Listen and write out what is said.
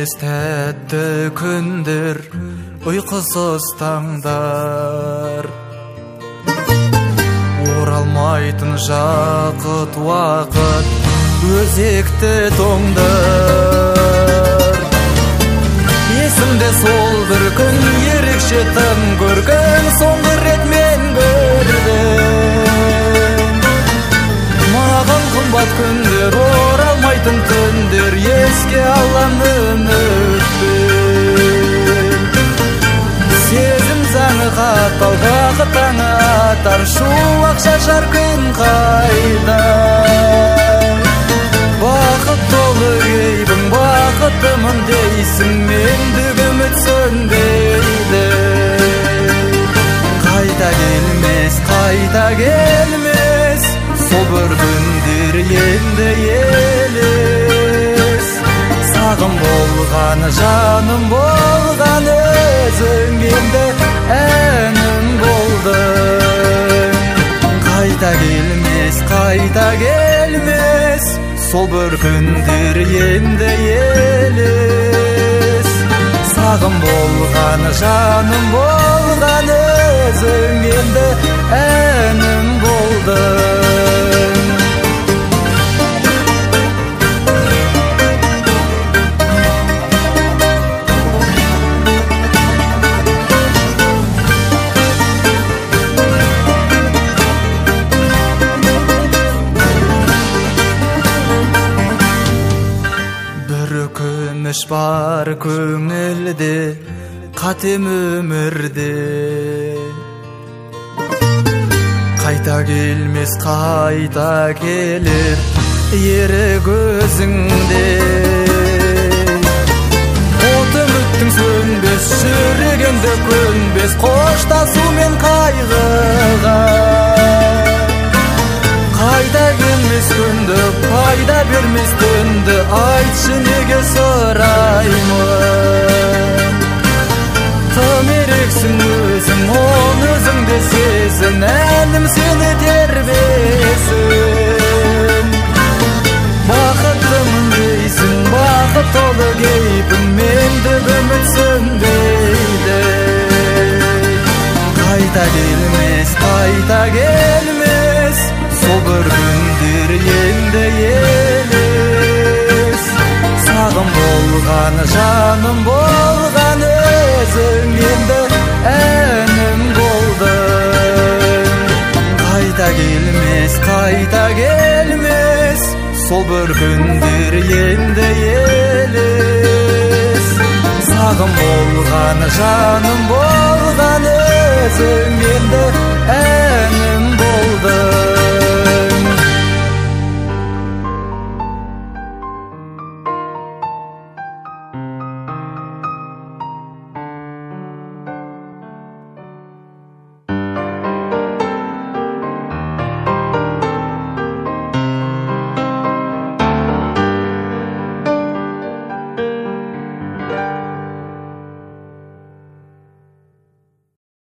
Келмес тәтті күндер, ұйқысыз таңдар, оралмайтын жақыт уақыт, өзекті тоңдар. Есімде сол бір күн, ерекше тым көрген, соңғы рет мен көрдім. Маған қымбат күндер, оралмайтын түндер, еске алам үмітпен. Сезім заңы қатал, бақыт таңы атар, шуақ шашар күн қайда. Бақыт толы кейбің, бақыттымын дейсің, мендік үміт сөнбейді. Қайта келмес, қайта келмес, сол бір күндер енді елес. Сағым болған, жаным болған, өзің енді әнім болдың. Қайта келмес, қайта келмес, сол бір күндер енді елес. Сағым болған, жаным болған, өзің енді әнім болдың. Өкініш бар көңілде, қатем өмірде. Қайта келмес, қайта келер, ерік өзіңде. От үміттің сөнбес, жүрегімді көнбес, қоштасу мен қайғыға. Қайта келмес күнді, пайда бермес түнді, айтшы неге сұраймын. Тым ерексің өзің, оны өзіңде сезін, әнім сені тербесін. Бақыттымын дейсің, бақыт толы кейпің, мендік үміт сөнбейді. Қайта келмес, қайта келмес, сол бір күндер енді елес. Сағым болған, жаным болған, өзің енді әнім болдың. Қайта келмес, қайта келмес, сол бір күндер енді елес. Сағым болған, жаным болған, өзің енді әнім болдың.